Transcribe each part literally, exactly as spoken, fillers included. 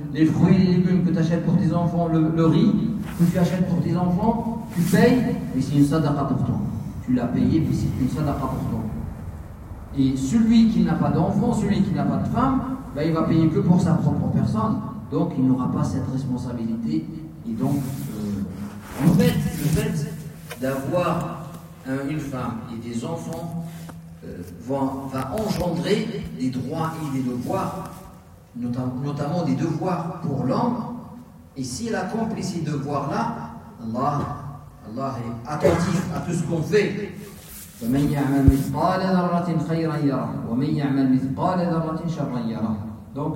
les fruits et les légumes que tu achètes pour tes enfants, le, le riz que tu achètes pour tes enfants, tu payes, et c'est une sadaqa pour toi. Tu l'as payé, puis c'est une sadaqa pour toi. Et celui qui n'a pas d'enfant, celui qui n'a pas de femme, ben, il va payer que pour sa propre personne. Donc il n'aura pas cette responsabilité. Et donc, euh, en fait, le fait d'avoir un, une femme et des enfants euh, va, va engendrer des droits et des devoirs, notamment, notamment des devoirs pour l'homme. Et s'il accomplit ces devoirs-là, Allah, Allah est attentif à tout ce qu'on fait. ومن يعمل مثقال ذرة خيرا يره ومن يعمل مثقال ذرة شرا يره. Donc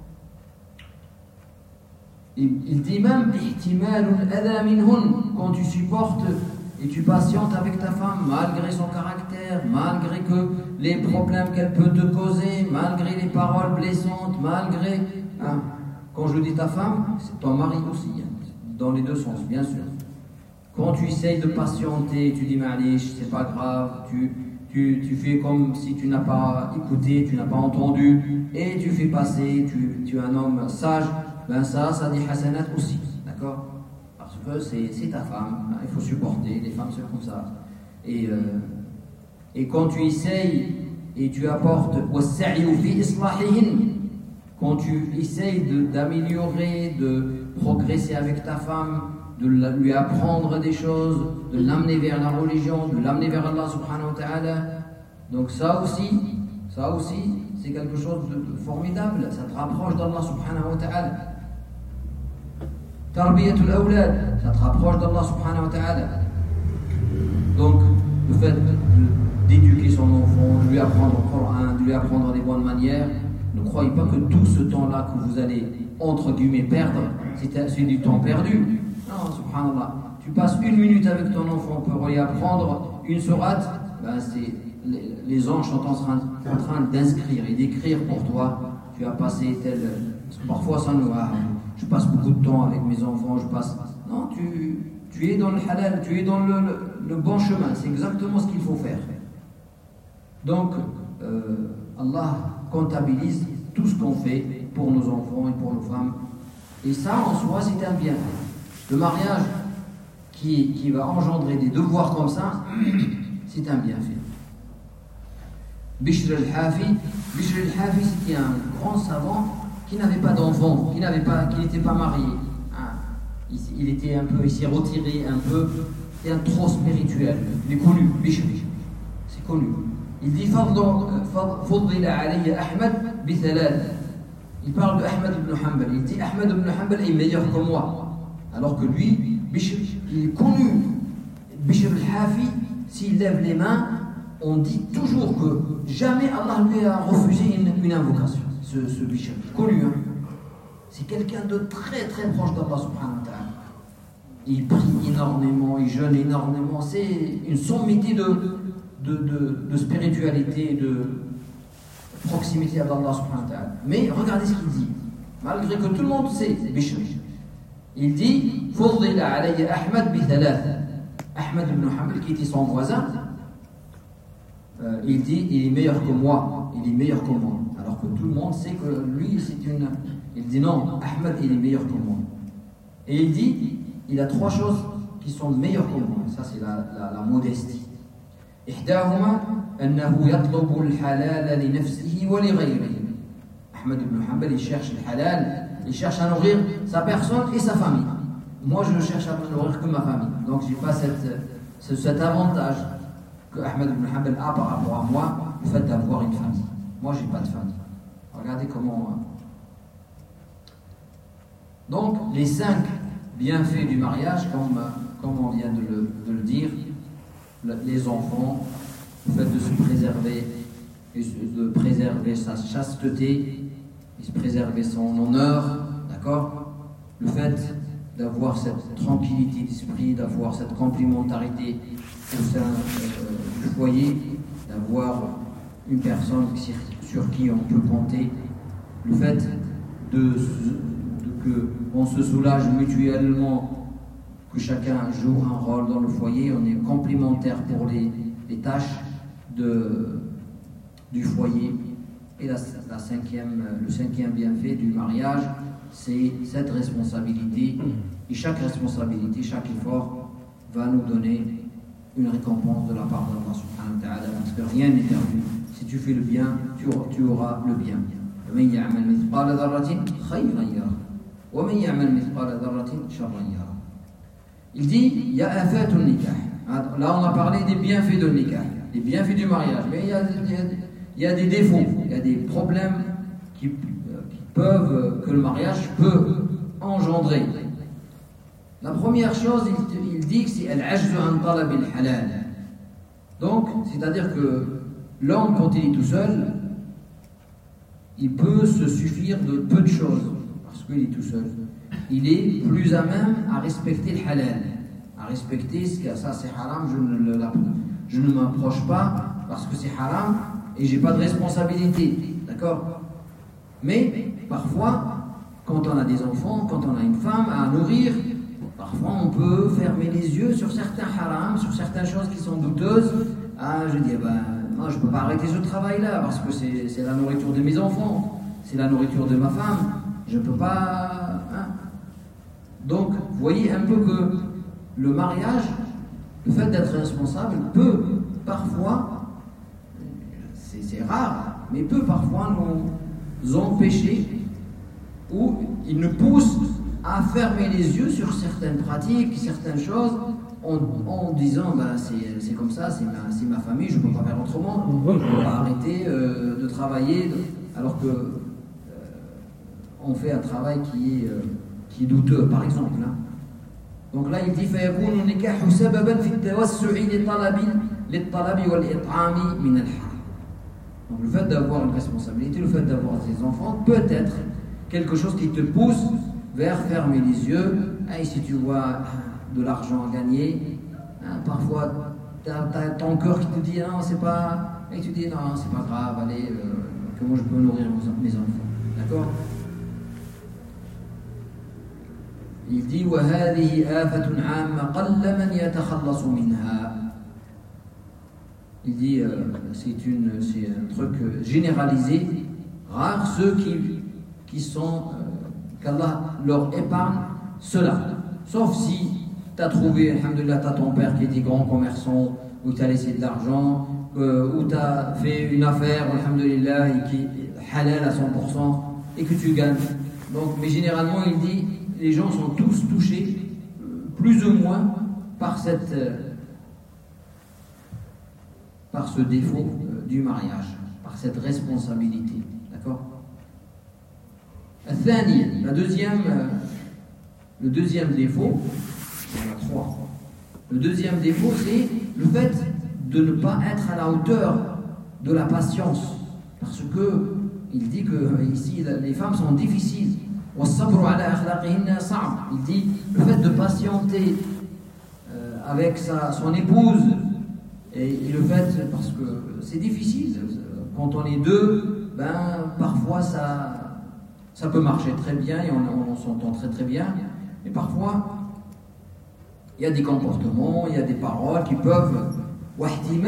il, il dit même ihtimal al-adha minhun, quand tu supportes et tu patientes avec ta femme malgré son caractère, malgré que les problèmes qu'elle peut te causer, malgré les paroles blessantes, malgré hein, quand je dis ta femme, c'est ton mari aussi, hein, dans les deux sens bien sûr. Quand tu essayes de patienter, tu dis Malish, c'est pas grave, tu, tu, tu fais comme si tu n'as pas écouté, tu n'as pas entendu, et tu fais passer, tu, tu es un homme sage, ben ça, ça dit Hasanat aussi, d'accord? Parce que c'est, c'est ta femme, il faut supporter, les femmes c'est comme ça. Et, euh, et quand tu essayes et tu apportes quand tu essayes de, d'améliorer, de progresser avec ta femme, de lui apprendre des choses, de l'amener vers la religion, de l'amener vers Allah subhanahu wa ta'ala. Donc ça aussi, ça aussi, c'est quelque chose de, de formidable. Ça te rapproche d'Allah subhanahu wa ta'ala. Tarbiyatul awlad, ça te rapproche d'Allah subhanahu wa ta'ala. Donc, le fait de, d'éduquer son enfant, de lui apprendre le Coran, de lui apprendre les bonnes manières, ne croyez pas que tout ce temps-là que vous allez, entre guillemets, perdre, c'est, c'est du temps perdu. Non, subhanallah, tu passes une minute avec ton enfant pour lui apprendre une sourate, ben c'est, les, les anges sont en train, en train d'inscrire et d'écrire pour toi. Tu as passé tel. Parce que parfois ça nous va. Je passe beaucoup de temps avec mes enfants, je passe. Non, tu, tu es dans le halal, tu es dans le, le, le bon chemin, c'est exactement ce qu'il faut faire. Donc, euh, Allah comptabilise tout ce qu'on fait pour nos enfants et pour nos femmes. Et ça, en soi, c'est un bienfait. Le mariage qui, qui va engendrer des devoirs comme ça, c'est un bienfait. Bishr al-Hafi, Bishr al-Hafi, c'était un grand savant qui n'avait pas d'enfant, qui n'avait pas, qui n'était pas marié. Ah, il, il était un peu, il s'est retiré un peu, c'était un trop spirituel. Il est connu, Bishr, c'est connu. Il dit Fadila alayya Ahmad bi thalath. Il parle de Ahmad ibn Hanbal. Il dit Ahmad ibn Hanbal est meilleur que moi. Alors que lui, Bishr, il est connu. Bishr al-Hafi, s'il lève les mains, on dit toujours que jamais Allah lui a refusé une, une invocation. Ce, ce Bishr, connu. Hein? C'est quelqu'un de très très proche d'Allah subhanahu wa ta'ala. Il prie énormément, il jeûne énormément. C'est une sommité de, de, de, de spiritualité, de proximité à Allah subhanahu wa ta'ala. Mais regardez ce qu'il dit. Malgré que tout le monde sait, Bishr. Il dit Fudila alayya Ahmad bi thalath. Ahmad ibn Hanbal, qui était son voisin, euh, il dit il est meilleur que moi, il est meilleur que moi. Alors que tout le monde sait que lui, c'est une. Il dit non, Ahmad, il est meilleur que moi. Et il dit il a trois choses qui sont meilleures que moi. Ça, c'est la, la, la modestie. إحداهما أنه يطلب الحلال لنفسه ولغيره. Ahmad ibn Hanbal, il cherche le halal, il cherche à nourrir sa personne et sa famille. Moi, je ne cherche à nourrir que ma famille. Donc, je n'ai pas cette, ce, cet avantage que Ahmad ibn Hanbal a par rapport à moi, le fait d'avoir une famille. Moi, je n'ai pas de famille. Regardez comment. Donc, les cinq bienfaits du mariage, comme, comme on vient de le, de le dire, les enfants, le fait de se préserver, de préserver sa chasteté, de se préserver son honneur, d'accord? Le fait d'avoir cette tranquillité d'esprit, d'avoir cette complémentarité au sein euh, du foyer, d'avoir une personne sur, sur qui on peut compter, le fait de, de que on se soulage mutuellement, que chacun joue un rôle dans le foyer, on est complémentaires pour les, les tâches de, du foyer. Et la, la cinquième, le cinquième bienfait du mariage, c'est cette responsabilité. Et chaque responsabilité, chaque effort va nous donner une récompense de la part d'Allah subhanahu wa ta'ala, parce que rien n'est perdu. Si tu fais le bien, tu auras, tu auras le bien. ومن يعمل مثقال ذرة خيرا يره ومن يعمل مثقال ذرة شرا يره. Il dit, il y a afat nikah. Là, on a parlé des bienfaits de nikah, des bienfaits du mariage, mais il y a, il y a des défauts, il y a des problèmes qui, qui peuvent, que le mariage peut engendrer. La première chose, il, il dit que c'est al-ajzu an talab al-halal. Donc, c'est-à-dire que l'homme, quand il est tout seul, il peut se suffire de peu de choses, parce qu'il est tout seul. Il est plus à même à respecter le halal, à respecter ce que ça c'est haram, je ne, le, je ne m'approche pas parce que c'est haram et j'ai pas de responsabilité, d'accord? Mais parfois, quand on a des enfants, quand on a une femme à nourrir, parfois on peut fermer les yeux sur certains harams, sur certaines choses qui sont douteuses. Ah, je dis, ben, moi je ne peux pas arrêter ce travail-là parce que c'est, c'est la nourriture de mes enfants, c'est la nourriture de ma femme, je ne peux pas. Hein. Donc, vous voyez un peu que le mariage, le fait d'être responsable, peut parfois, c'est, c'est rare, mais peut parfois nous empêcher ou il nous pousse à fermer les yeux sur certaines pratiques, certaines choses, en, en disant ben, c'est, c'est comme ça, c'est ma, c'est ma famille, je ne peux pas faire autrement, je ne peux pas arrêter euh, de travailler, de, alors que euh, on fait un travail qui est, euh, qui est douteux, par exemple. Hein. Donc là, il dit فَيَكُونُ النِّكَاحُ سَبَبًا فِي التَّوَسُّعِ لِلطَّلَبِ لِلطَّلَبِ وَالْإِطْعَامِ مِنَ الْحَرَامِ. Donc le fait d'avoir une responsabilité, le fait d'avoir des enfants, peut être quelque chose qui te pousse vers fermer les yeux. Et si tu vois de l'argent à gagner, hein, parfois tu as ton cœur qui te dit non, c'est pas. Et tu dis non, c'est pas grave, allez, euh, comment je peux nourrir mes enfants. D'accord? Il dit وَهَذِهِ آفَةٌ عَامَّةٌ قَلَّ مَنْ يَتَخَلَّصُ مِنْهَا. Il dit euh, c'est, une, c'est un truc généralisé, rare ceux qui, qui sont, euh, qu'Allah leur épargne cela. Sauf si tu as trouvé, alhamdoulilah, tu as ton père qui était grand commerçant, ou tu as laissé de l'argent, euh, ou tu as fait une affaire, alhamdoulilah, et qui est halal à cent pour cent, et que tu gagnes. Donc, mais généralement, il dit, les gens sont tous touchés, euh, plus ou moins, par cette... Euh, par ce défaut euh, du mariage, par cette responsabilité. D'accord? La deuxième, euh, le deuxième défaut, il y en a trois. Le deuxième défaut, c'est le fait de ne pas être à la hauteur de la patience. Parce que il dit que ici, les femmes sont difficiles. Il dit le fait de patienter euh, avec sa, son épouse. Et, et le fait, parce que c'est difficile, quand on est deux, ben, parfois ça, ça peut marcher très bien et on, on s'entend très très bien, mais parfois il y a des comportements, il y a des paroles qui peuvent, le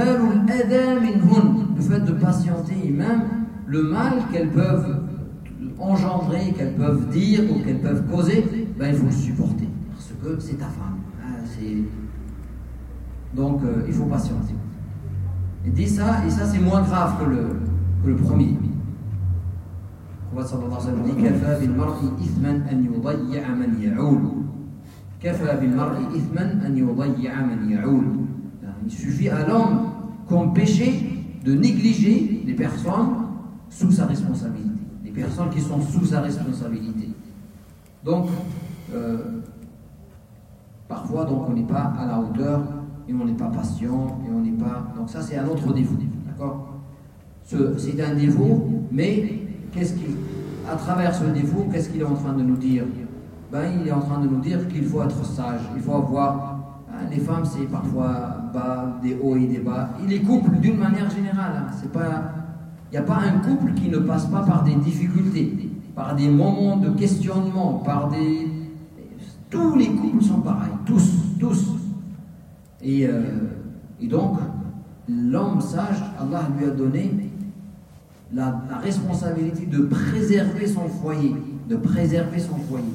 fait de patienter et même le mal qu'elles peuvent engendrer, qu'elles peuvent dire ou qu'elles peuvent causer, ben, il faut le supporter, parce que c'est ta femme. Hein, c'est... Donc euh, il faut patienter. Il dit ça, et ça c'est moins grave que le, que le premier. Le prophète sallallahu alayhi wa sallam dit كَفَى بِالْمَرْءِ إِثْمًا أَنْ يُضَيِّعَ مَنْ يَعُولُ. كَفَى بِالْمَرْءِ إِثْمًا أَنْ يُضَيِّعَ مَنْ يَعُولُ. Il suffit à l'homme comme péché de négliger les personnes sous sa responsabilité. Les personnes qui sont sous sa responsabilité. Donc, euh, parfois donc, on n'est pas à la hauteur et on n'est pas patient et on n'est pas. Donc ça c'est un autre défaut, d'accord? Ce, c'est un défaut, mais qu'est-ce qu'il, à travers ce défaut, qu'est-ce qu'il est en train de nous dire? Ben il est en train de nous dire qu'il faut être sage, il faut avoir. Hein, les femmes c'est parfois bas, des hauts et des bas. Et les couples d'une manière générale, hein, c'est pas. Il n'y a pas un couple qui ne passe pas par des difficultés, par des moments de questionnement, par des. Tous les couples sont pareils, tous, tous. Et, euh, et donc, l'homme sage, Allah lui a donné la, la responsabilité de préserver son foyer, de préserver son foyer.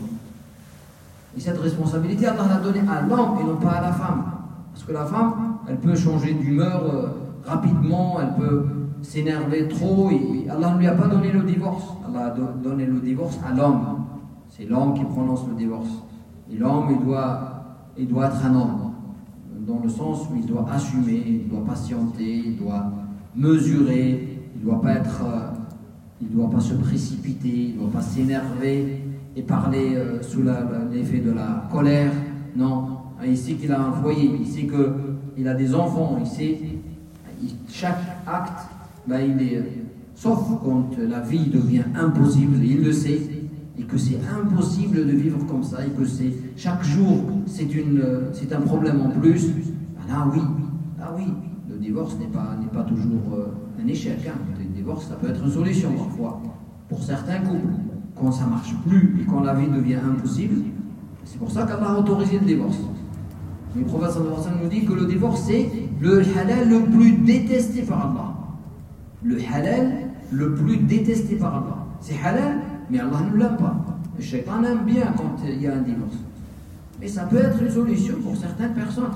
Et cette responsabilité, Allah l'a donnée à l'homme et non pas à la femme. Parce que la femme, elle peut changer d'humeur euh, rapidement, elle peut s'énerver trop. Et, et Allah ne lui a pas donné le divorce. Allah a do donné le divorce à l'homme. C'est l'homme qui prononce le divorce. Et l'homme, il doit, il doit être un homme. Dans le sens où il doit assumer, il doit patienter, il doit mesurer, il ne doit pas être, euh, il doit pas se précipiter, il ne doit pas s'énerver et parler euh, sous l'effet de la colère. Non, il sait qu'il a un foyer, il sait qu'il a des enfants, il sait il, chaque acte, ben, il est, sauf quand la vie devient impossible, il le sait, et que c'est impossible de vivre comme ça, et que c'est chaque jour c'est une, c'est un problème en plus. Ben là oui, là oui, le divorce n'est pas, n'est pas toujours euh, un échec. Hein. Le divorce, ça peut être une solution parfois pour certains couples. Quand ça marche plus et quand la vie devient impossible, c'est pour ça qu'Allah a autorisé le divorce. Le prophète sallallahu alayhi wa sallam nous dit que le divorce c'est le halal le plus détesté par Allah. Le halal le plus détesté par Allah. C'est halal, mais Allah ne l'aime pas. Le shaitan aime bien quand il y a un divorce. Mais ça peut être une solution pour certaines personnes.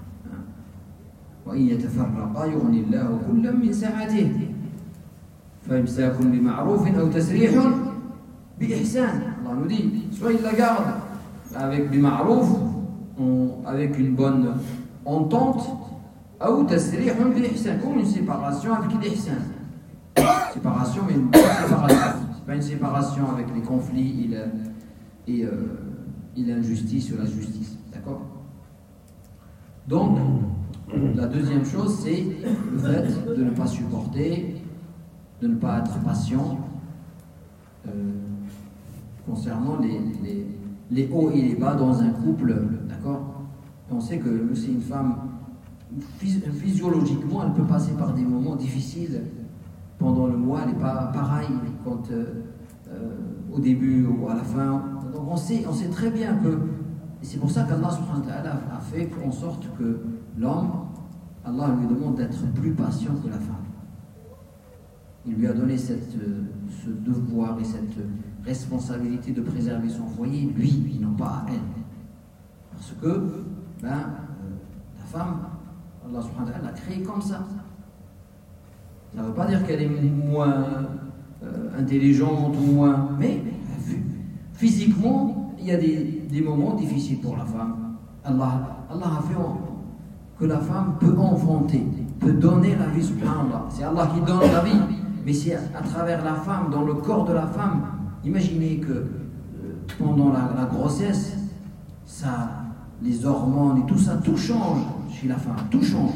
وَإِنْ يَتَفَرَّقَا يُغْنِ اللَّهُ كُلًّا مِنْ سَعَتِهِ فَإِمْسَاكٌ بِمَعْرُوفٍ أَوْ تَسْرِيحٌ بِإِحْسَانٍ. Allah nous dit, soit il la garde avec bima'rouf, avec une bonne entente, ou tasrihun bi-ihsan, comme une séparation avec l'ihsan. Séparation, mais une bonne séparation. C'est pas une séparation avec les conflits et, et, euh, et l'injustice ou la justice. D'accord? Donc, la deuxième chose, c'est le fait de ne pas supporter, de ne pas être patient euh, concernant les, les, les hauts et les bas dans un couple. D'accord? On sait que c'est une femme, physiologiquement, elle peut passer par des moments difficiles pendant le mois. Elle n'est pas pareille quand, euh, euh, au début ou à la fin. Donc on sait, on sait très bien que, et c'est pour ça qu'Allah subhanahu wa ta'ala a fait en sorte que l'homme, Allah lui demande d'être plus patient que la femme. Il lui a donné cette, ce devoir et cette responsabilité de préserver son foyer, lui, et non pas à elle. Parce que ben, euh, la femme, Allah subhanahu wa ta'ala l'a créée comme ça. Ça ne veut pas dire qu'elle est moins euh, intelligente ou moins... Mais physiquement, il y a des, des moments difficiles pour la femme. Allah, Allah a fait que la femme peut enfanter, peut donner la vie, subhanallah. C'est Allah qui donne la vie, mais c'est à travers la femme, dans le corps de la femme. Imaginez que euh, pendant la, la grossesse, ça, les hormones et tout ça, tout change chez la femme, tout change.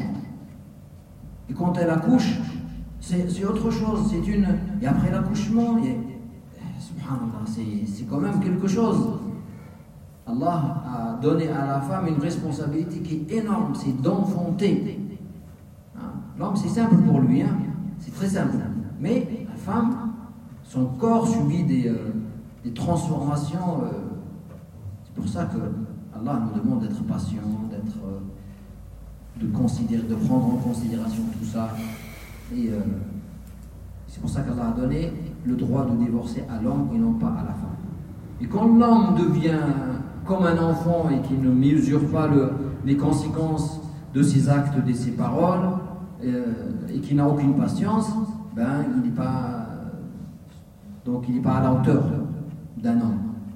Et quand elle accouche, c'est autre chose, c'est une... Et après l'accouchement, subhanallah, c'est quand même quelque chose. Allah a donné à la femme une responsabilité qui est énorme, c'est d'enfanter. Hein? L'homme, c'est simple pour lui, hein? C'est très simple. Mais la femme, son corps subit des, euh, des transformations. Euh, c'est pour ça que Allah nous demande d'être patient, d'être, euh, de considérer, de prendre en considération tout ça. Et euh, c'est pour ça qu'Allah a donné le droit de divorcer à l'homme et non pas à la femme. Et quand l'homme devient comme un enfant et qu'il ne mesure pas le, les conséquences de ses actes, de ses paroles, euh, et qu'il n'a aucune patience, ben il n'est pas, donc il n'est pas à la hauteur d'un homme.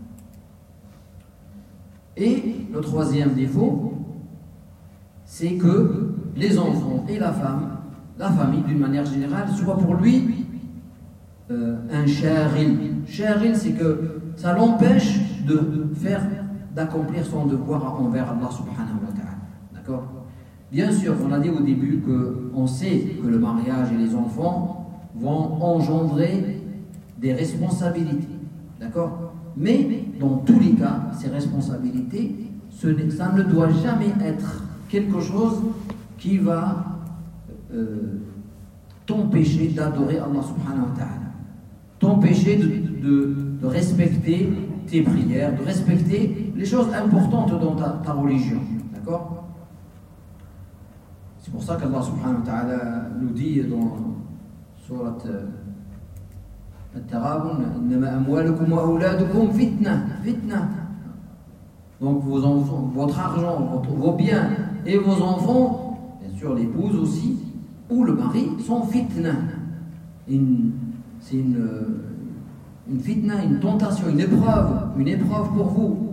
Et le troisième défaut, c'est que les enfants et la femme, la famille d'une manière générale, soit pour lui euh, un sharil. Sharil, c'est que ça l'empêche de faire, d'accomplir son devoir envers Allah subhanahu wa ta'ala. D'accord? Bien sûr, on a dit au début qu'on sait que le mariage et les enfants vont engendrer des responsabilités. D'accord? Mais dans tous les cas, ces responsabilités, ce ça ne doit jamais être quelque chose qui va euh, t'empêcher d'adorer Allah subhanahu wa ta'ala. T'empêcher de, de, de respecter tes prières, de respecter les choses importantes dans ta, ta religion. D'accord? C'est pour ça qu'Allah subhanahu wa ta'ala nous dit dans surat Donc vos enfants, votre argent, votre, vos biens et vos enfants, bien sûr l'épouse aussi, ou le mari, sont fitna. Une, c'est une, une fitna, une tentation, une épreuve, une épreuve pour vous.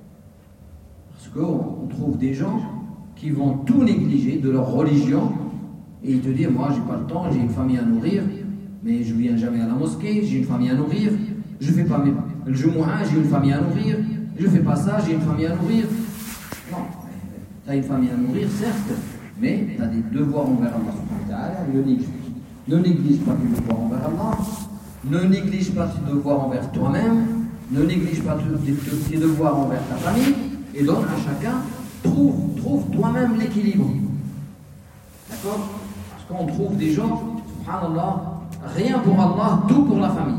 Parce qu'on trouve des gens qui vont tout négliger de leur religion et ils te disent, moi j'ai pas le temps, j'ai une famille à nourrir, mais je viens jamais à la mosquée, j'ai une famille à nourrir, je fais pas mes, le Jumu'ah, j'ai une famille à nourrir, je fais pas ça, j'ai une famille à nourrir. Non, tu as une famille à nourrir, certes, mais tu as des devoirs envers Allah. Ne néglige, ne néglige pas tes devoirs envers Allah, ne néglige pas tes devoirs envers toi-même, ne néglige pas tes devoirs envers ta famille, et donc à chacun, trouve, trouve toi-même l'équilibre. D'accord? Parce qu'on trouve des gens, subhanallah, rien pour Allah, tout pour la famille.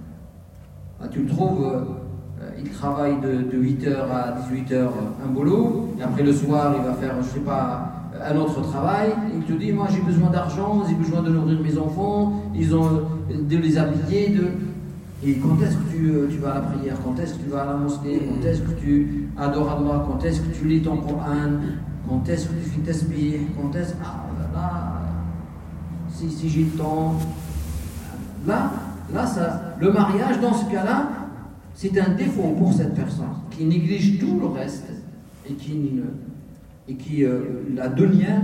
Ah, tu le trouves, euh, il travaille de, de huit heures à dix-huit heures un boulot, et après le soir il va faire, je sais pas, un autre travail, et il te dit, moi j'ai besoin d'argent, j'ai besoin de nourrir mes enfants, ils ont de les habiller, de... Et quand est-ce que tu, tu vas à la prière? Quand est-ce que tu vas à la mosquée? Quand est-ce que tu adores Allah? Quand est-ce que tu lis ton Coran? Quand est-ce que tu fais tasbih? Quand est-ce que... Ah là, si, si j'ai le temps... Là, là ça, le mariage dans ce cas-là, c'est un défaut pour cette personne qui néglige tout le reste et qui, et qui euh, la dunya,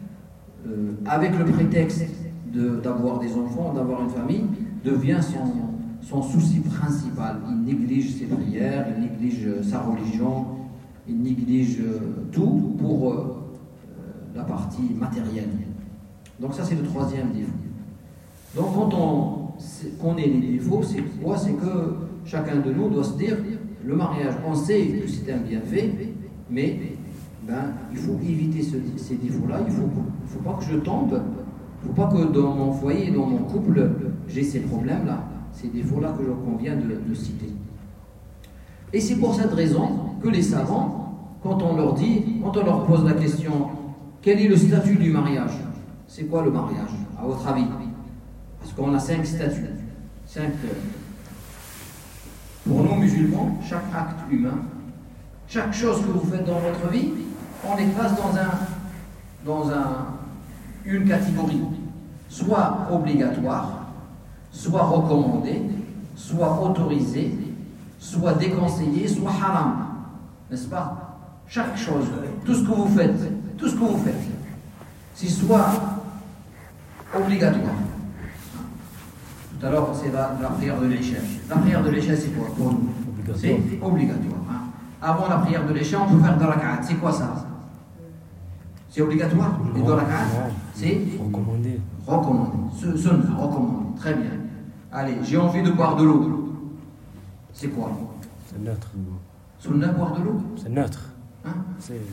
euh, avec le prétexte de, d'avoir des enfants, d'avoir une famille, devient son, son souci principal. Il néglige ses prières, il néglige sa religion, il néglige tout pour euh, la partie matérielle. Donc ça c'est le troisième défaut. Donc quand on connaît les défauts, c'est quoi? C'est que chacun de nous doit se dire, le mariage, on sait que c'est un bienfait, mais ben, il faut éviter ce, ces défauts-là. Il ne faut, faut pas que je tombe, il ne faut pas que dans mon foyer, dans mon couple, j'ai ces problèmes-là, ces défauts-là que je conviens de, de citer. Et c'est pour cette raison que les savants, quand on leur dit, quand on leur pose la question, quel est le statut du mariage? C'est quoi le mariage, à votre avis? Parce qu'on a cinq statuts, cinq... Pour nous musulmans, chaque acte humain, chaque chose que vous faites dans votre vie, on les classe dans, un, dans un, une catégorie, soit obligatoire, soit recommandé, soit autorisé, soit déconseillé, soit haram. N'est-ce pas? Chaque chose, tout ce que vous faites, tout ce que vous faites, c'est soit obligatoire. Tout à l'heure, c'est la, la prière de l'Isha. La prière de l'Isha, c'est quoi pour nous? C'est obligatoire. Hein. Avant la prière de l'Isha, on peut faire deux rak'at. C'est quoi ça? C'est obligatoire? Les deux rak'at, c'est recommandé. Recommandé. Sunna, recommandé. Très bien. Allez, j'ai envie de boire de l'eau. C'est quoi? C'est neutre. Sunna, boire de l'eau? C'est neutre. Hein? C'est.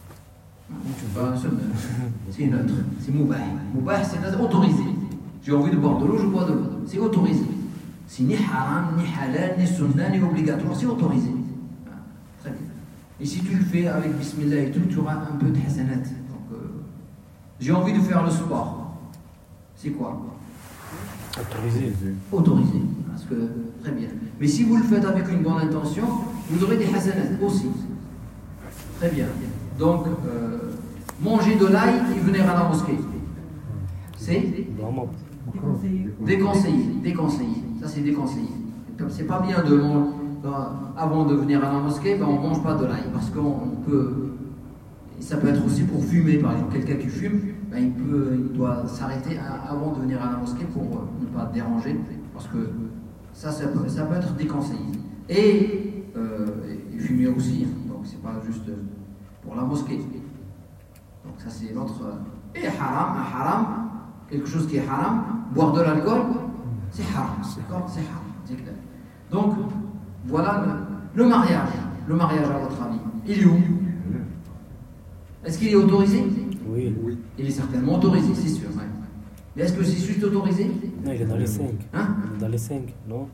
C'est neutre. C'est moubah. Moubah, c'est autorisé. J'ai envie de boire de l'eau, je bois de l'eau. C'est autorisé. C'est ni haram, ni halal, ni sunna, ni obligatoire. C'est autorisé. Ah, très bien. Et si tu le fais avec bismillah et tout, tu auras un peu de hasanat. Donc, euh, j'ai envie de faire le sport. C'est quoi? Autorisé. Autorisé. Parce que, très bien. Mais si vous le faites avec une bonne intention, vous aurez des hasanat aussi. Très bien. Donc, euh, manger de l'ail et venir à la mosquée. C'est déconseillé. Déconseillé, déconseillé. Ça c'est déconseillé. C'est pas bien de manger. Avant de venir à la mosquée, ben, on ne mange pas de l'ail parce qu'on peut. Ça peut être aussi pour fumer, par exemple. Quelqu'un qui fume, ben, il, peut, il doit s'arrêter avant de venir à la mosquée pour ne pas déranger parce que ça, ça peut, ça peut être déconseillé. Et, euh, et fumer aussi, donc c'est pas juste pour la mosquée. Donc ça c'est l'autre. Et haram, un haram. Quelque chose qui est haram, boire de l'alcool, c'est haram, d'accord? C'est haram, c'est clair. Donc, voilà le, le mariage. Le mariage, à votre avis, il est où? Est-ce qu'il est autorisé? Oui. Il est certainement autorisé, c'est sûr. Ouais. Mais est-ce que c'est juste autorisé? Non, il est dans les cinq. Hein? Il est dans les cinq, non?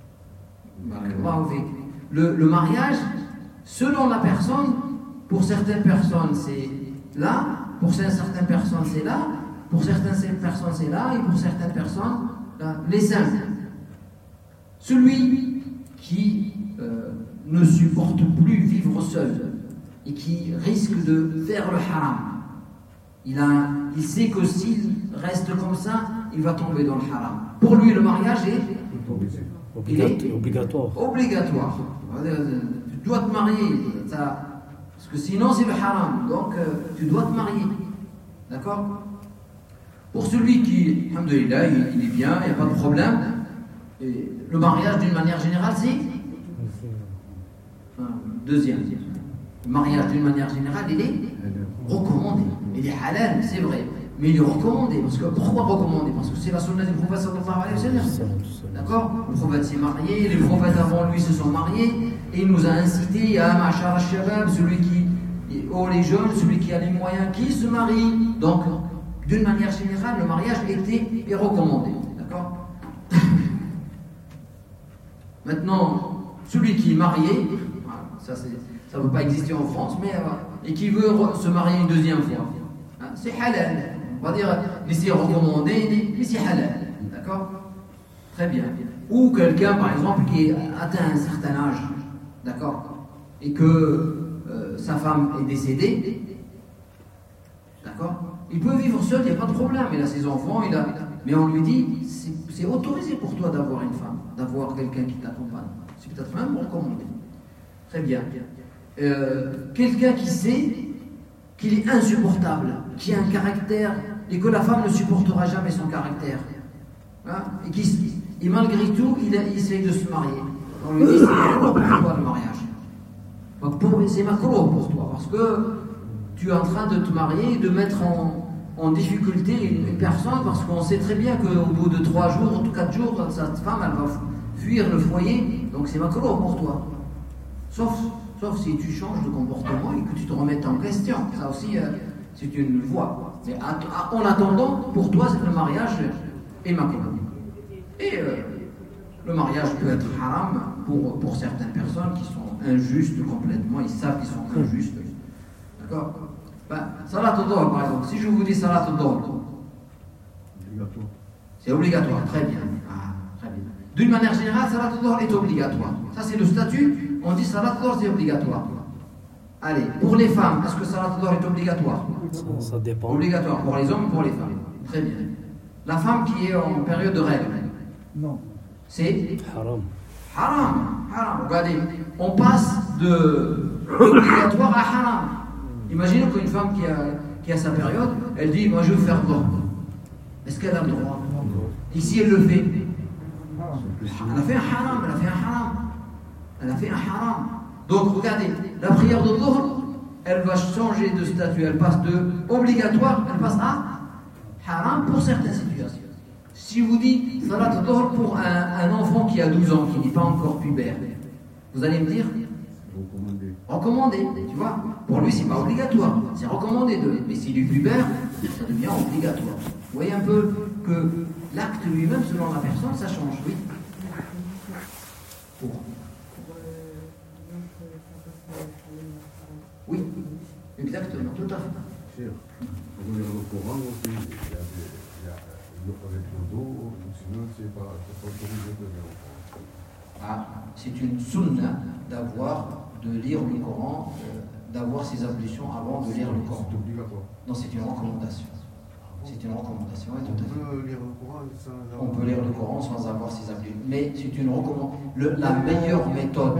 Le, le mariage, selon la personne, pour certaines personnes, c'est là, pour certaines personnes, c'est là. Pour certaines personnes, c'est là, et pour certaines personnes, là, les cinq. Celui qui euh, ne supporte plus vivre seul et qui risque de faire le haram, il, a, il sait que s'il reste comme ça, il va tomber dans le haram. Pour lui, le mariage est, il est obligatoire. obligatoire. Tu dois te marier, ça, parce que sinon c'est le haram, donc euh, tu dois te marier. D'accord? Pour celui qui, alhamdoulilah, il, il est bien, il n'y a pas de problème. Et le mariage, d'une manière générale, c'est enfin, deuxième. Le mariage, d'une manière générale, il est recommandé. Il est halal, c'est vrai. Mais il est recommandé. Parce que, pourquoi recommandé? Parce que c'est la sunna du prophète sallallahu alayhi wa sallam. D'accord? Le prophète s'est marié, les prophètes avant lui se sont mariés, et il nous a incité à ma'ashar al-shabab, celui qui, oh les jeunes, celui qui a les moyens, qui se marie. Donc, d'une manière générale, le mariage était est recommandé. D'accord? Maintenant, celui qui est marié, ça ne peut pas exister en France, mais et qui veut se marier une deuxième fois, hein, c'est halal. On va dire, mais c'est recommandé, mais c'est halal. D'accord? Très bien. Ou quelqu'un, par exemple, qui atteint un certain âge, d'accord, et que euh, sa femme est décédée, d'accord, il peut vivre seul, il n'y a pas de problème, il a ses enfants, il a... mais on lui dit, c'est autorisé pour toi d'avoir une femme, d'avoir quelqu'un qui t'accompagne. C'est peut-être même recommandé. Très bien. Euh, quelqu'un qui sait qu'il est insupportable, qui a un caractère, et que la femme ne supportera jamais son caractère, hein, et, qui, et malgré tout, il, a, il essaie de se marier. On lui dit, c'est makruh pour toi le mariage. Donc c'est makruh pour toi, parce que tu es en train de te marier, de mettre en, en difficulté une, une personne, parce qu'on sait très bien qu'au bout de trois jours ou quatre jours, cette femme, elle va fuir le foyer, donc c'est makruh pour toi. Sauf, sauf si tu changes de comportement et que tu te remettes en question. Ça aussi, euh, c'est une voie. Mais à, à, en attendant, pour toi, le mariage est makruh. Et euh, le mariage peut être haram pour, pour certaines personnes qui sont injustes complètement, ils savent qu'ils sont injustes. D'accord? Ben, salat al-dhuhr, par exemple, si je vous dis salat al-dhuhr, c'est obligatoire, très bien. Ah, très bien. D'une manière générale, salat al-dhuhr est obligatoire. Ça, c'est le statut, on dit salat al-dhuhr, c'est obligatoire. Allez, pour les femmes, est-ce que salat al-dhuhr est obligatoire? Ça, ça dépend. Obligatoire pour les hommes, pour les femmes. Très bien. La femme qui est en période de règle, non. C'est haram. Haram. Haram. Regardez, on passe de obligatoire à haram. Imaginez qu'une femme qui a, qui a sa période, elle dit, moi je veux faire droit. Est-ce qu'elle a le droit? Ici, elle le fait. Elle a fait un haram, elle a fait un haram. Elle a fait un haram. Donc, regardez, la prière de dhuhr, elle va changer de statut. Elle passe de obligatoire, elle passe à haram pour certaines situations. Si vous dites salat al-dhuhr pour un, un enfant qui a douze ans, qui n'est pas encore pubère, vous allez me dire recommandé. Recommandé, tu vois. Pour lui, c'est pas obligatoire, c'est recommandé de. Mais s'il est pubère, ça devient obligatoire. Vous voyez un peu que l'acte lui-même, selon la personne, ça change, oui. Pour. Oui, exactement, tout à fait. Pour lire le Coran aussi, il y a des, il y a, avec le dos, sinon c'est pas, c'est pas autorisé de lire le Coran. Ah, c'est une sunna d'avoir, de lire le Coran, euh, d'avoir ses ablutions avant de lire le Coran. C'est obligatoire. Non, c'est une recommandation. C'est une recommandation, oui, tout à fait. On peut lire le Coran sans avoir... On peut lire le Coran sans avoir ses ablutions. Mais c'est une recommandation. La meilleure méthode.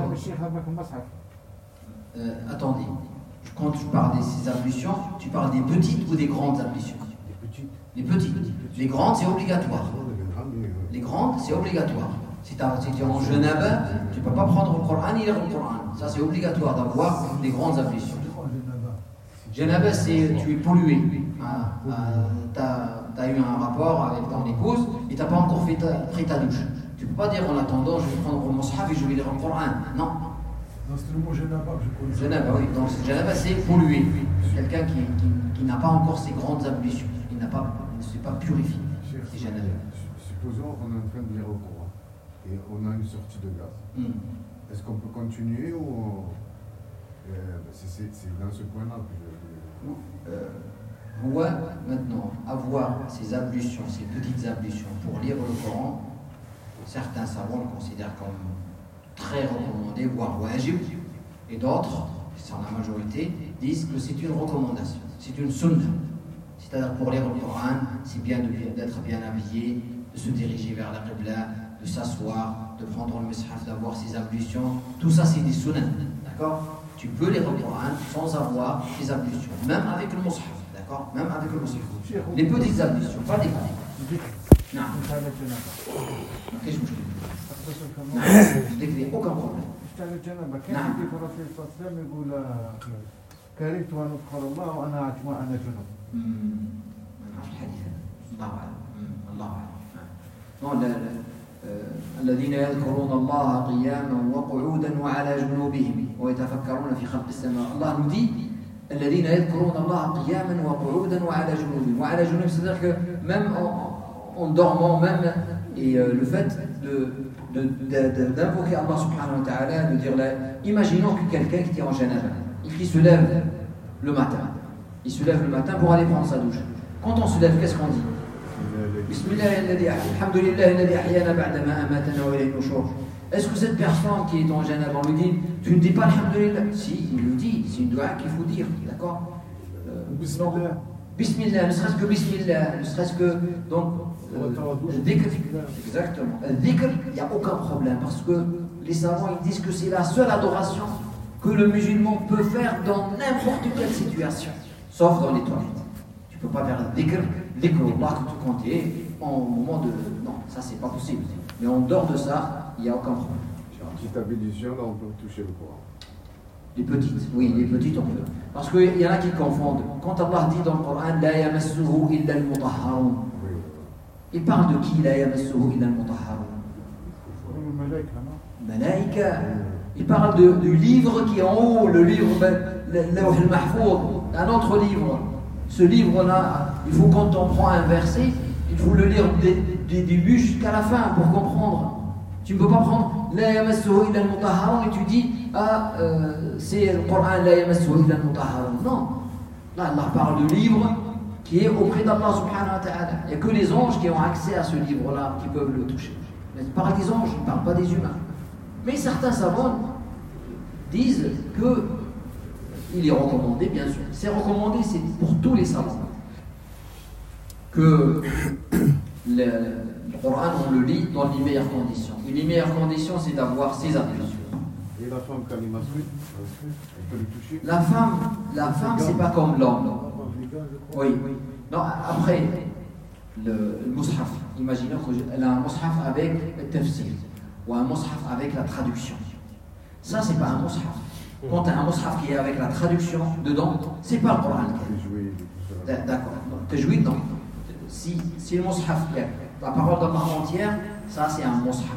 Euh, attendez, quand tu parles de ces ablutions, tu parles des petites ou des grandes ablutions? Les petites. Les petites. Les grandes, c'est obligatoire. Les grandes, c'est obligatoire. Si tu es en janaba, tu ne peux pas prendre le Coran ni lire le Coran. Ça, c'est obligatoire d'avoir des grandes ablutions. Janaba, c'est tu es pollué. Ah, ah, tu as eu un rapport avec ton épouse et tu n'as pas encore fait ta, pris ta douche. Tu ne peux pas dire en attendant, je vais prendre mon mushaf et je vais lire le Coran. Non. Non, c'est le mot janaba que je connais. Janaba, oui. Donc, janaba, c'est pollué. Quelqu'un qui, qui, qui n'a pas encore ses grandes ablutions. Il n'a pas, ne s'est pas purifié. C'est janaba. Supposons qu'on est en train de lire le Coran et on a une sortie de gaz. Mm. Est-ce qu'on peut continuer ou euh, c'est dans ce point-là que je... Euh, moi, maintenant, avoir ces ablutions, ces petites ablutions pour lire le Coran, certains savants le considèrent comme très recommandé, voire wajib, et d'autres, c'est la majorité, disent que c'est une recommandation, c'est une sunna. C'est-à-dire pour lire le Coran, c'est bien d'être bien habillé, de se diriger vers la qibla, de s'asseoir, de prendre le mushaf, d'avoir ses ablutions. Tout ça, c'est des sunnah. D'accord? Tu peux lire le Coran sans avoir ses ablutions, même avec le mushaf. D'accord? Même avec le mushaf. Les petites ablutions, pas des grandes. Non. Qu'est-ce que je dis? Non, je dis qu'il n'y a aucun problème. كرهت أن أذكر الله وأنا وأنا جنب. الله أعلم. الله أعلم. الذين يذكرون الله قياما وقعودا وعلى جنوبهم ويتفكرون في خلق السماء. الله nous dit الذين يذكرون الله قياما وقعودا وعلى جنوبهم. وعلى جنوبهم, c'est-à-dire que même en, en dormant, même et euh, le fait de, de, de, de, d'invoquer Allah subhanahu wa ta'ala, de dire là, imaginons que quelqu'un qui est en janaba, qui se lève le matin, il se lève le matin pour aller prendre sa douche. Quand on se lève, qu'est-ce qu'on dit? Est-ce que cette personne qui est en janaba, on lui dit, tu ne dis pas alhamdulillah? Si, il le dit, c'est une dua qu'il faut dire, d'accord? euh, Bismillah. Bismillah, ne serait-ce que Bismillah, ne serait-ce que donc euh, dhikr, exactement. Dhikr, il n'y a aucun problème parce que les savants ils disent que c'est la seule adoration que le musulman peut faire dans n'importe quelle situation, sauf dans les toilettes. Tu ne peux pas faire dhikr, dhikr Allah quand tu es en moment de... Non, ça c'est pas possible. Mais en dehors de ça, il n'y a aucun problème. Petite ablution, là on peut toucher le Coran. Les petites, oui, les petites on peut. Parce qu'il y en a qui confondent. Quand Allah dit dans le Coran, La yamassuhu illa al-mutahharun. Il parle de qui, La yamassuhu illa al-mutahharun? Malaïka. Il parle de, du livre qui est en haut, le livre, Lawh al-Mahfouz, un autre livre. Ce livre-là, il faut quand on prend un verset, il faut le lire du début jusqu'à la fin pour comprendre. Tu ne peux pas prendre La yamassuhu illa al-mutahharun et tu dis ah, euh, c'est le Coran La yamassuhu illa al-mutahharun. Non. Là, Allah parle de livre qui est auprès d'Allah subhanahu wa ta'ala. Il n'y a que les anges qui ont accès à ce livre-là, qui peuvent le toucher. Mais il parle des anges, il ne parle pas des humains. Mais certains savants disent que il est recommandé, bien sûr. C'est recommandé, c'est pour tous les savants. Que le, le Coran, on le lit dans les meilleures conditions. Et les meilleures conditions, c'est d'avoir ses ablutions. Et la femme, quand elle masque, elle peut le toucher? La femme, la femme, c'est pas comme l'homme. Oui, oui. Non, après, le, le mushaf, imaginons qu'elle a un mushaf avec le tafsir, ou un mushaf avec la traduction. Ça, c'est pas un mushaf. Quand tu as un mushaf qui est avec la traduction dedans, c'est pas le Coran. D'accord. Tajwid, non. Si, si le mushaf, la parole d'Allah entière, ça c'est un mushaf.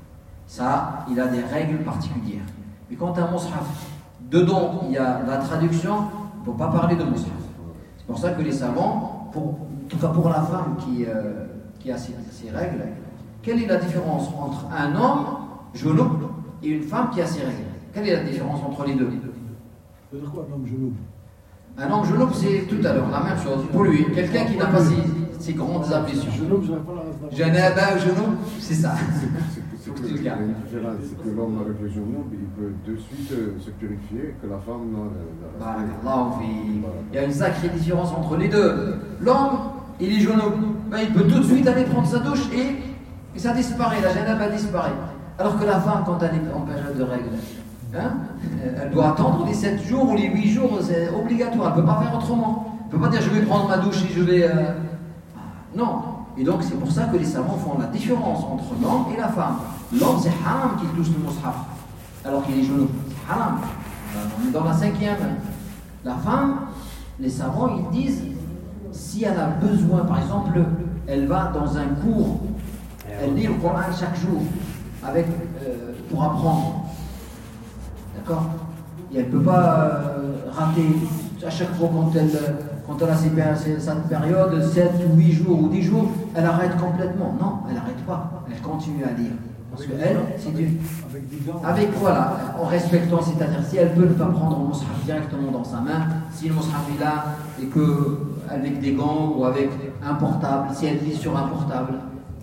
Ça, il a des règles particulières. Mais quand tu as un mushaf, dedans il y a la traduction, on ne peut pas parler de mushaf. C'est pour ça que les savants, pour, en tout cas pour la femme qui, euh, qui a ces, ces règles, quelle est la différence entre un homme, junub, et une femme qui a ses règles? Quelle est la différence entre les deux? C'est quoi un homme junub? Un homme junub, c'est tout à l'heure la même chose. Pour lui, quelqu'un qui n'a pas ses, ses grandes ablutions. Janaba ou junub, c'est ça. C'est que il y a une différence, c'est que l'homme avec le junub, il peut de suite se purifier, que la femme non. Il y a une sacrée différence entre les deux. L'homme, il est junub, ben, il peut tout de suite aller prendre sa douche et, et ça disparaît, la janaba disparaît. Alors que la femme, quand elle est en période de règles, hein, elle doit attendre les sept jours ou les huit jours, c'est obligatoire, elle ne peut pas faire autrement. Elle ne peut pas dire je vais prendre ma douche et je vais... Euh... Non. Et donc c'est pour ça que les savants font la différence entre l'homme et la femme. L'homme c'est haram qu'il touche le mushaf, alors qu'il est junub. C'est haram. On est dans la cinquième. La femme, les savants ils disent, si elle a besoin, par exemple, elle va dans un cours, elle lit le Coran chaque jour, avec, euh, pour apprendre. D'accord? Et elle ne peut pas euh, rater à chaque fois quand elle, quand elle a ses, sa période, sept ou huit jours ou dix jours, elle arrête complètement. Non, elle n'arrête pas. Elle continue à lire. Parce qu'elle, c'est du. Avec, voilà, en respectant, c'est-à-dire si elle peut ne pas prendre le mushaf directement dans sa main, si le mushaf est là et que avec des gants ou avec un portable, si elle lit sur un portable,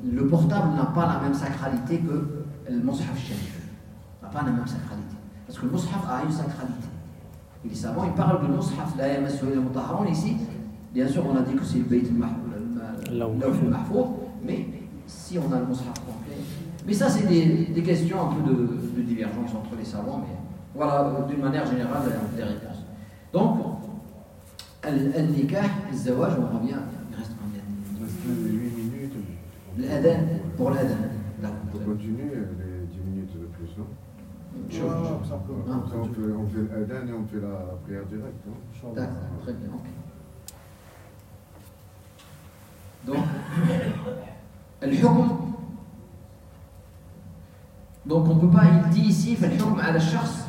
le portable n'a pas la même sacralité que le mushaf sharif. N'a pas la même sacralité. Parce que le mushaf a une sacralité. Et les savants, ils parlent de mushaf, la yamassu ila mutahharun ici. Bien sûr, on a dit que c'est le bayt al-mahfouz, mais si on a le mushaf complet. Mais ça, c'est des, des questions un peu de, de divergence entre les savants, mais voilà, d'une manière générale, des réponses. Donc, al-nikah, le zawaj, on revient, il reste combien? Il reste huit minutes. L'adhan, pour l'adhan. On continue les dix minutes de plus, non? Ah, ça peut. Ah, on fait, on fait l'adhan et on fait la prière directe, non? D'accord, très bien, ok. Donc, al-hukm. Donc on ne peut pas, il dit ici, fait le hukm ala shakhs.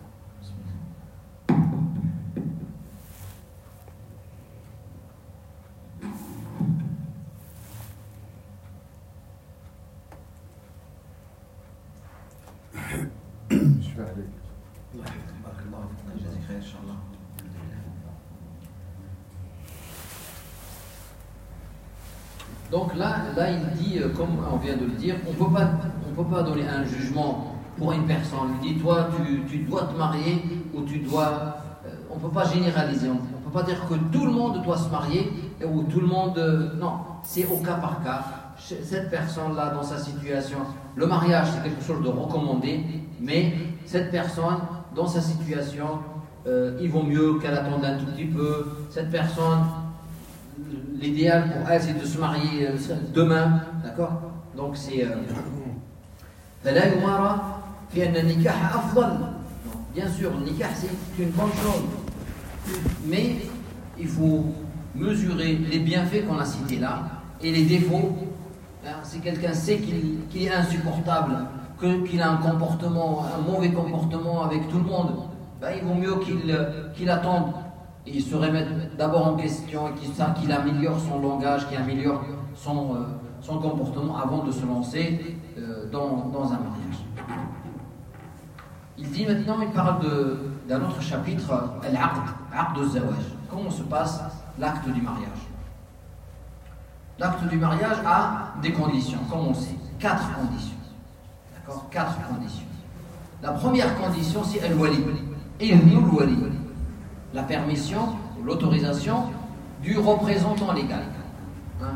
Donc là, là, il dit, comme on vient de le dire, on peut pas, on peut pas donner un jugement pour une personne. Il dit, toi, tu, tu dois te marier ou tu dois. Euh, on peut pas généraliser. On, on peut pas dire que tout le monde doit se marier ou tout le monde. Euh, non, c'est au cas par cas. Cette personne-là, dans sa situation, le mariage c'est quelque chose de recommandé, mais cette personne, dans sa situation, euh, il vaut mieux qu'elle attende un tout petit peu. Cette personne. L'idéal pour elle, c'est de se marier demain, d'accord? Donc c'est. Bien sûr, le nikah c'est une bonne chose, mais il faut mesurer les bienfaits qu'on a cités là et les défauts. Si quelqu'un sait qu'il qu'il est insupportable, qu'il a un comportement, un mauvais comportement avec tout le monde, ben, il vaut mieux qu'il qu'il attende. Et il se remette d'abord en question et qu'il qu'il améliore son langage, qu'il améliore son, euh, son comportement avant de se lancer euh, dans, dans un mariage. Il dit maintenant, il parle d'un autre chapitre, Al-Aqd, Aqd al-Zawaj. Comment se passe l'acte du mariage? L'acte du mariage a des conditions, comme on sait, quatre conditions. D'accord? Quatre conditions. La première condition, c'est Al-Wali. Et nous, Wali. La permission, l'autorisation du représentant légal. Hein?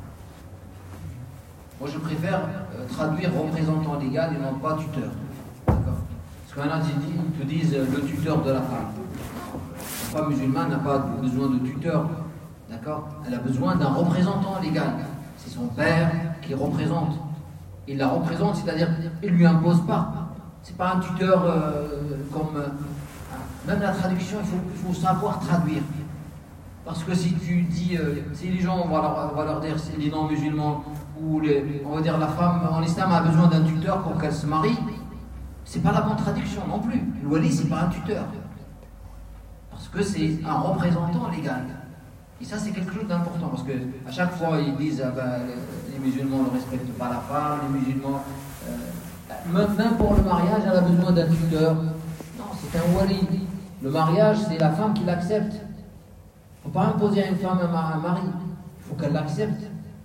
Moi, je préfère euh, traduire représentant légal et non pas tuteur. D'accord? Parce que maintenant, ils te disent euh, le tuteur de la femme. La femme musulmane n'a pas besoin de tuteur. D'accord? Elle a besoin d'un représentant légal. C'est son père qui représente. Il la représente, c'est-à-dire il ne lui impose pas. C'est pas un tuteur euh, comme. Euh, Même la traduction, il faut, il faut savoir traduire. Parce que si tu dis, euh, si les gens, on va leur, on va leur dire, c'est les non-musulmans, ou les, on va dire la femme en islam a besoin d'un tuteur pour qu'elle se marie, c'est pas la bonne traduction non plus. Le wali, c'est pas un tuteur. Parce que c'est un représentant légal. Et ça, c'est quelque chose d'important. Parce que à chaque fois, ils disent, ah ben, les musulmans ne respectent pas la femme, les musulmans. Euh, maintenant, pour le mariage, elle a besoin d'un tuteur. Non, c'est un wali. Le mariage, c'est la femme qui l'accepte. Il ne faut pas imposer à une femme un mari. Il faut qu'elle l'accepte.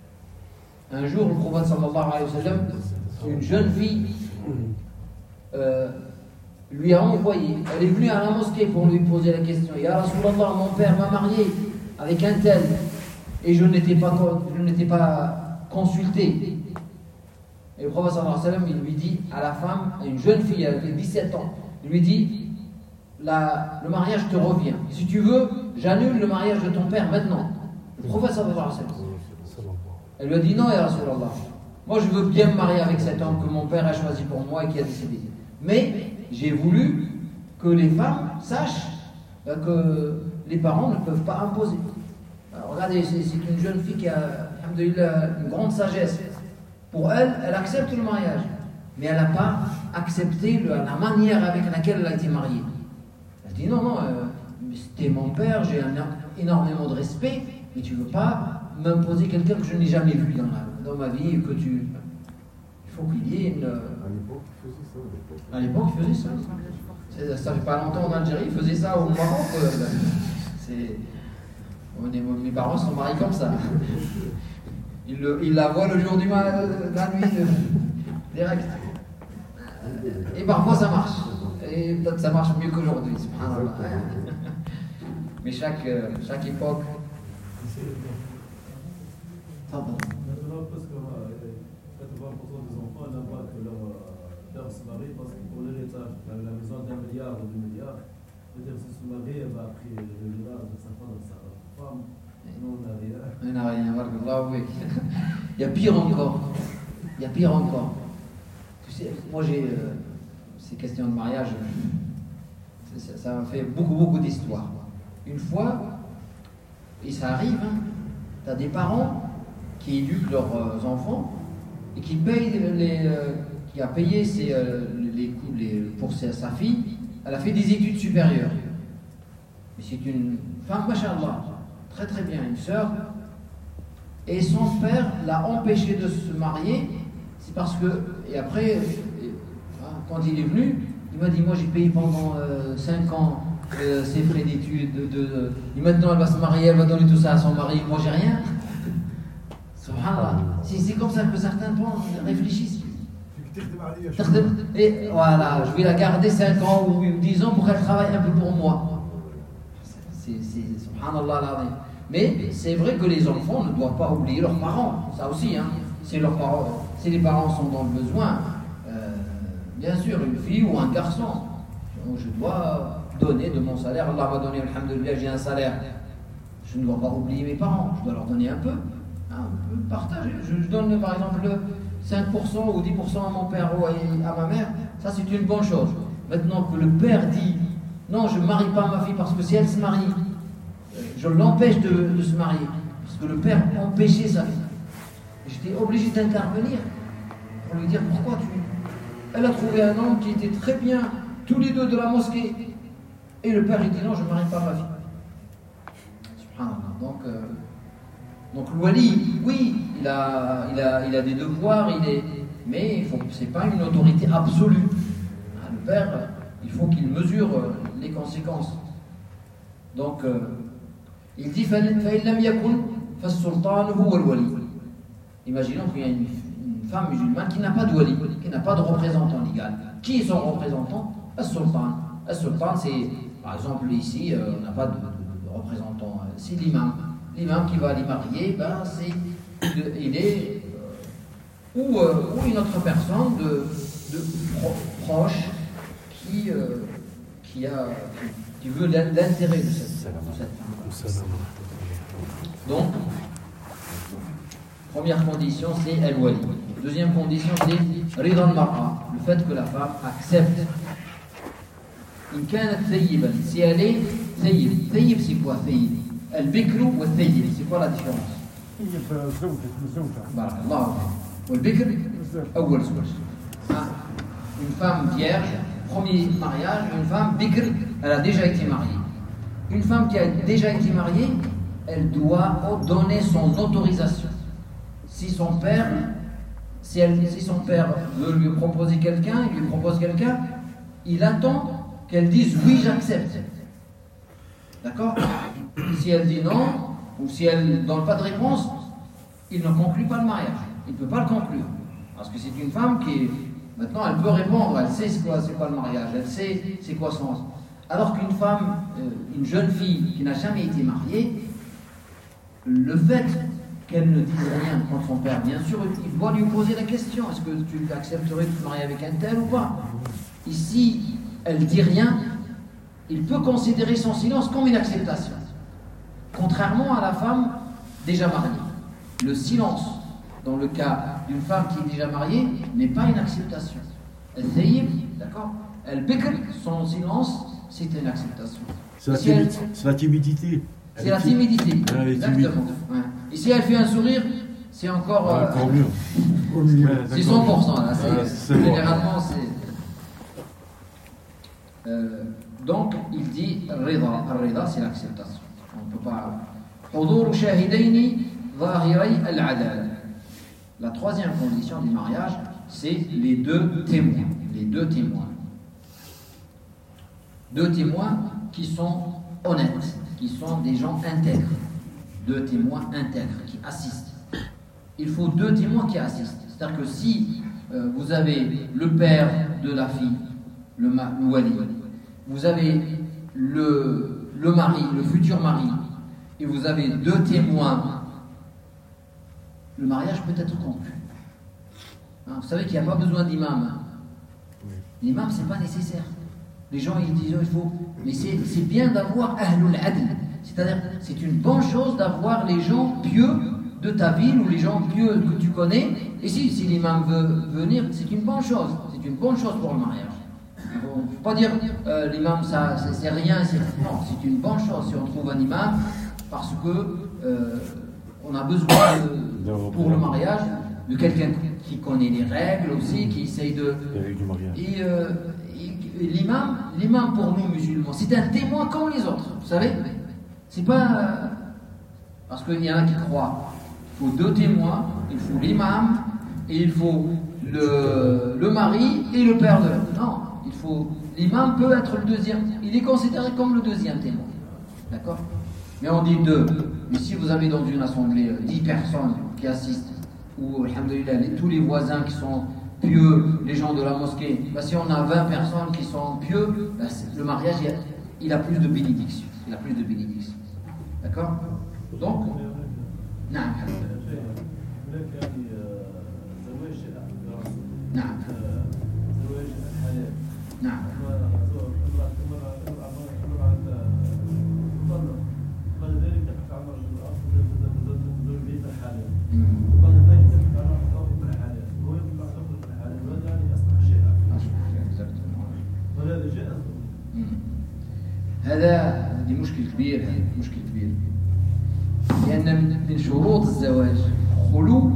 Un jour, le prophète sallallahu alayhi wa sallam, une jeune fille euh, lui a envoyé. Elle est venue à la mosquée pour lui poser la question. Ya Rasulallah, mon père m'a marié avec un tel et je n'étais pas, je n'étais pas consulté. Et le prophète sallallahu alayhi wa sallam, il lui dit à la femme, à une jeune fille avec dix-sept ans, il lui dit. La, le mariage te revient. Si tu veux, j'annule le mariage de ton père maintenant. Le prophète sallallahu alayhi wa sallam. Elle lui a dit non, ya Rasulallah. Moi, je veux bien me marier avec cet homme que mon père a choisi pour moi et qui a décidé. Mais j'ai voulu que les femmes sachent que les parents ne peuvent pas imposer. Alors, regardez, c'est une jeune fille qui a une grande sagesse. Pour elle, elle accepte le mariage. Mais elle n'a pas accepté le, la manière avec laquelle elle a été mariée. Elle dit non, non, euh, c'était mon père, j'ai énormément de respect, mais tu ne veux pas m'imposer quelqu'un que je n'ai jamais vu dans, la, dans ma vie, que tu. Il faut qu'il y ait une. À l'époque, il faisait ça. À l'époque, il faisait ça. Ça fait pas longtemps en Algérie, il faisait ça au Maroc. Euh, c'est. Mes parents sont mariés comme ça. Il, le, il la voit le jour du ma, la nuit, le, direct. Et parfois ça marche. Et peut-être ça marche mieux qu'aujourd'hui. Mais chaque, chaque époque. Maintenant, parce que quatre-vingts pour cent des enfants n'envoient que leur, leur se marie parce que pour l'héritage, elle a besoin d'un milliard ou deux milliards. Peut-être que se marier, elle va après le milliard de sa femme, de sa femme. Non, on n'a rien. On n'a rien, voilà, oui. Il y a pire encore. Il y a pire encore. Tu sais, moi j'ai. Euh, ces questions de mariage, ça, ça m'a fait beaucoup, beaucoup d'histoires. Une fois, et ça arrive, hein, tu as des parents qui éduquent leurs euh, enfants et qui payent les, les euh, qui a payé ses, euh, les, les, pour sa, sa fille, elle a fait des études supérieures. Mais c'est une femme, machallah, très très bien, une sœur, et son père l'a empêché de se marier, c'est parce que, et après, quand il est venu, il m'a dit, moi j'ai payé pendant euh, cinq ans euh, ses frais d'études, de, de, de, et maintenant elle va se marier, elle va donner tout ça à son mari, moi j'ai rien. Subhanallah. C'est comme ça que certains réfléchissent. Et voilà, je vais la garder cinq ans ou dix ans pour qu'elle travaille un peu pour moi. C'est, subhanallah là. Mais c'est vrai que les enfants ne doivent pas oublier leurs parents, ça aussi. Hein. Si, leurs parents, si les parents sont dans le besoin, euh, bien sûr, une fille ou un garçon, je dois donner de mon salaire. Allah m'a donné, alhamdoulilah, j'ai un salaire. Je ne dois pas oublier mes parents, je dois leur donner un peu. Un peu partager. Je, je donne par exemple cinq pour cent ou dix pour cent à mon père ou à, à ma mère, ça c'est une bonne chose. Maintenant que le père dit non, je ne marie pas ma fille parce que si elle se marie, je l'empêche de, de se marier. Parce que le père empêchait sa fille. J'étais obligé d'intervenir pour lui dire pourquoi tu. Elle a trouvé un homme qui était très bien, tous les deux de la mosquée. Et le père il dit non, je ne marie pas ma fille. Subhanallah. Donc. Euh, Donc le wali, oui, il a, il a, il a des devoirs, il est, mais ce n'est pas une autorité absolue. Le père, il faut qu'il mesure les conséquences. Donc, euh, il dit imaginons qu'il y a une, une femme musulmane qui n'a pas de wali, qui n'a pas de représentant légal. Qui est son représentant? As-Sultan. As-Sultan, c'est, par exemple, ici, euh, on n'a pas de, de, de représentant, c'est l'imam. L'imam qui va les marier, ben c'est, il est euh, ou, euh, ou une autre personne de, de pro, proche qui, euh, qui, a, qui, qui veut l'intérêt de cette, de cette femme. Donc, première condition, c'est al-wali. Deuxième condition, c'est rida al-mar'a, le fait que la femme accepte. In kanat thayyiban, si elle est thayyib. Thayyib, c'est quoi thayyib? البكر والثيب c'est quoi la différence؟ بارك الله فيك. والبكر أول زوج. Une femme vierge, premier mariage, une femme bikr, elle a déjà été mariée. Une femme qui a déjà été mariée, elle doit donner son autorisation. Si son père, si, elle, si son père veut lui proposer quelqu'un, il lui propose quelqu'un, il attend qu'elle dise oui, j'accepte. D'accord? Si elle dit non, ou si elle ne donne pas de réponse, il ne conclut pas le mariage. Il ne peut pas le conclure. Parce que c'est une femme qui, est, maintenant, elle peut répondre, elle sait c'est quoi, c'est quoi le mariage, elle sait c'est quoi son... Alors qu'une femme, euh, une jeune fille qui n'a jamais été mariée, le fait qu'elle ne dise rien contre son père, bien sûr, il doit lui poser la question, est-ce que tu accepterais de te marier avec un tel ou pas? Ici, elle ne dit rien, il peut considérer son silence comme une acceptation. Contrairement à la femme déjà mariée. Le silence, dans le cas d'une femme qui est déjà mariée, n'est pas une acceptation. Elle thayyib, d'accord? Elle bikr, son silence, c'est une acceptation. C'est la, si elle... la timidité. C'est la timidité. Elle est exactement. timide. Ouais. Et si elle fait un sourire, c'est encore. Ouais, euh... encore mieux. C'est cent pour cent là. Ouais, c'est... Généralement, bon. c'est. Euh, donc, il dit rida. Rida, c'est l'acceptation. On ne peut pas. حضور شاهدين ظاهري العدالة. La troisième condition du mariage, c'est les deux témoins. Les deux témoins. Deux témoins qui sont honnêtes, qui sont des gens intègres. Deux témoins intègres qui assistent. il faut deux témoins qui assistent. C'est-à-dire que si euh, vous avez le père de la fille, le, ma, le wali, vous avez le, le mari, le futur mari, et vous avez deux témoins, le mariage peut être conclu. Hein, vous savez qu'il n'y a pas besoin d'imam. Hein. L'imam, c'est pas nécessaire. Les gens, ils disent, il faut... Mais c'est bien d'avoir ahlul adl. C'est-à-dire, c'est une bonne chose d'avoir les gens pieux de ta ville ou les gens pieux que tu connais. Et si, si l'imam veut venir, c'est une bonne chose. C'est une bonne chose pour le mariage. Il ne faut pas dire euh, l'imam, ça, c'est rien. Non, c'est une bonne chose si on trouve un imam parce que euh, on a besoin de, pour le mariage de quelqu'un qui connaît les règles aussi, qui essaye de... Et, euh, et l'imam, l'imam pour nous musulmans, c'est un témoin comme les autres. Vous savez, c'est pas... Euh, parce qu'il y en a qui croient. Il faut deux témoins, il faut l'imam, et il faut le, le mari et le père de l'autre. Non, il faut... L'imam peut être le deuxième. Il est considéré comme le deuxième témoin. D'accord? Mais on dit deux. Mais si vous avez dans une assemblée dix personnes qui assistent, ou alhamdoulilah, tous les voisins qui sont pieux, les gens de la mosquée, bah, si on a vingt personnes qui sont pieux, bah, le mariage il a, il a plus de bénédiction. Il a plus de bénédiction. D'accord? Donc, non. Non. Non. هذا هذه مشكل كبير هذا مشكل كبير لأن من شروط الزواج خلو.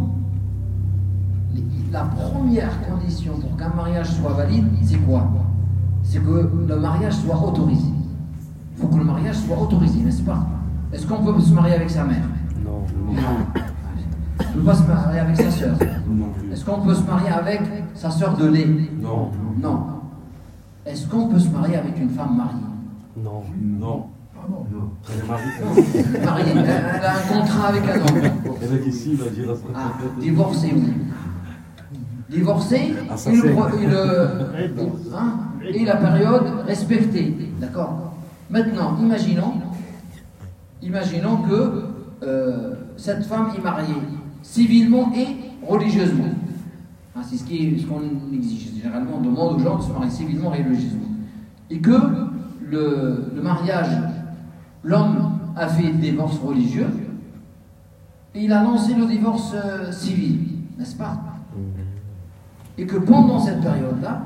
La première condition pour qu'un mariage soit valide, c'est quoi? C'est que le mariage soit autorisé. Il faut que le mariage soit autorisé, n'est-ce pas? Est-ce qu'on peut se marier avec sa mère? Non. Non. On ne peut pas se marier avec sa sœur. Est-ce qu'on peut se marier avec sa sœur de lait? Non. Non. Est-ce qu'on peut se marier avec une femme mariée? Non. Non. Non. Elle est mariée. Mariée, elle, elle a un contrat avec un homme. Elle a dit si, il va dire Ah, divorcée, oui. Divorcée Ah, ça, et, le, c'est- et, le, hein, et la période respectée. D'accord? Maintenant, imaginons, imaginons que euh, cette femme est mariée civilement et religieusement. Hein, c'est ce qui est- ce qu'on exige. Généralement, on demande aux gens de se marier civilement et religieusement. Et que le, le mariage, l'homme a fait le divorce religieux et il a lancé le divorce euh, civil, n'est-ce pas? Et que pendant cette période-là,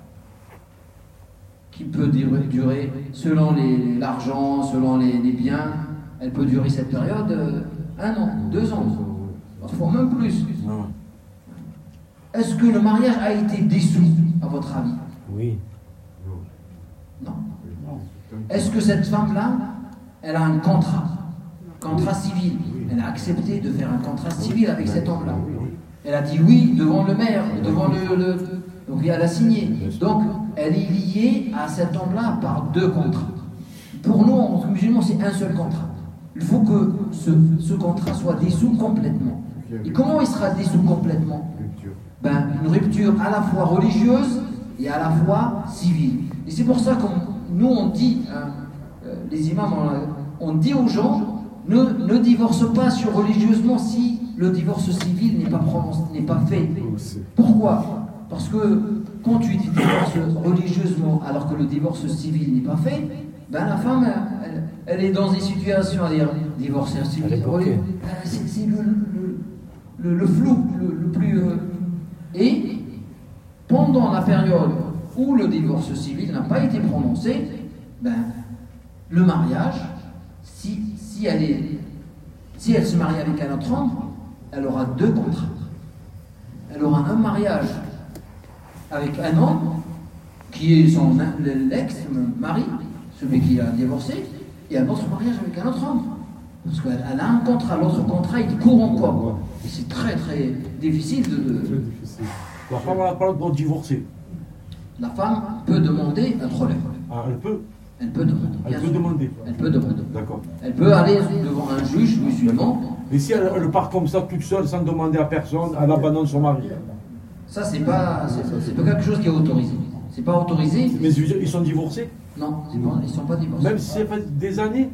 qui peut durer, durer selon les- l'argent, selon les, les biens, elle peut durer cette période euh, un an, deux ans, parfois même plus. Non. Est-ce que le mariage a été dissous, à votre avis? Oui. Non. Est-ce que cette femme-là, elle a un contrat, contrat civil? Elle a accepté de faire un contrat civil avec cet homme-là. Elle a dit oui devant le maire, devant le, le- donc elle a signé. Donc elle est liée à cet homme-là par deux contrats. Pour nous, en tant que musulmans, c'est un seul contrat. Il faut que ce, ce contrat soit dissous complètement. Et comment il sera dissous complètement? Rupture. Ben, une rupture à la fois religieuse et à la fois civile. Et c'est pour ça que nous on dit, hein, euh, les imams, on, on dit aux gens, ne, ne divorce pas sur religieusement si le divorce civil n'est pas prononcé, n'est pas fait. Pourquoi? Parce que quand tu divorces religieusement alors que le divorce civil n'est pas fait, ben la femme, elle, elle est dans une situation à dire divorce civil. Elle est bloquée. C'est c'est le, le, le, le flou le, le plus. euh, Et pendant la période où le divorce civil n'a pas été prononcé, ben, le mariage, si, si, elle est, si elle se marie avec un autre homme, elle aura deux contrats. Elle aura un mariage avec un homme qui est son l'ex-mari, celui qui a divorcé, et un autre mariage avec un autre homme. Parce qu'elle elle a un contrat, l'autre contrat il court encore. Et c'est très très difficile de. de- Très difficile. La femme n'a pas le droit de divorcer. La femme peut demander un relève. Ah, elle peut. Elle peut demander. Elle bien peut sûr. demander. Elle peut demander. D'accord. Elle peut aller devant un juge musulman. Mais si elle, elle part comme ça toute seule sans demander à personne, elle abandonne son mari. Ça, c'est pas, c'est, c'est pas quelque chose qui est autorisé. C'est pas autorisé. Mais je veux dire, ils sont divorcés. Non, c'est pas, ils sont pas divorcés. Même si ça fait des années.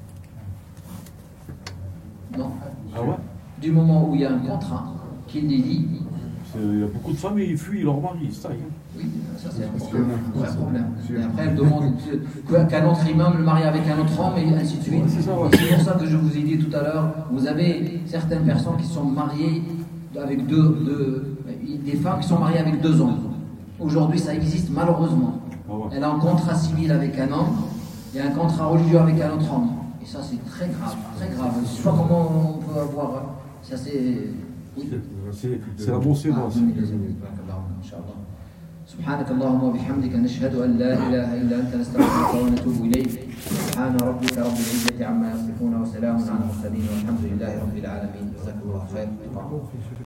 Non. Ah ouais. Du moment où il y a un contrat qui les lie. C'est- Il y a beaucoup de femmes, ils fuient leur mari, ça y est. Oui, ça c'est un problème. Un vrai problème. Et après, elle demande que- qu'un autre imam le marie avec un autre homme et ainsi de suite. C'est ça, ouais. Et c'est pour ça que je vous ai dit tout à l'heure, vous avez certaines personnes qui sont mariées avec deux, deux des femmes qui sont mariées avec deux hommes. Aujourd'hui, ça existe malheureusement. Ah ouais. Elle a un contrat civil avec un homme et un contrat religieux avec un autre homme. Et ça, c'est très grave, très grave. Je ne sais pas comment on peut avoir ça. C'est oui. C'est c'est la bossée, non. سبحانك اللهم وبحمدك نشهد أن لا إله إلا أنت نستغفرك ونتوب إليك سبحان ربك رب العزة عما يصفون وسلام على المرسلين والحمد لله رب العالمين جزاكم الله خير.